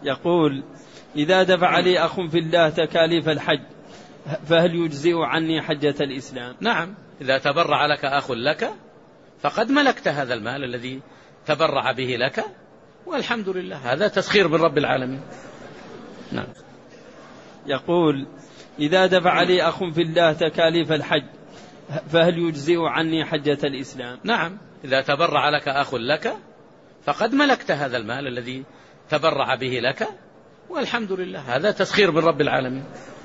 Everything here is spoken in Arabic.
يقول: إذا دفع لي أخ في الله تكاليف الحج فهل يجزئ عني حجة الإسلام؟ نعم، إذا تبرع لك أخ لك فقد ملكت هذا المال الذي تبرع به لك، والحمد لله، هذا تسخير من رب العالمين. نعم. يقول: إذا دفع لي أخ في الله تكاليف الحج فهل يجزئ عني حجة الإسلام؟ نعم، إذا تبرع لك أخ لك فقد ملكت هذا المال الذي تبرع به لك، والحمد لله، هذا تسخير من رب العالمين.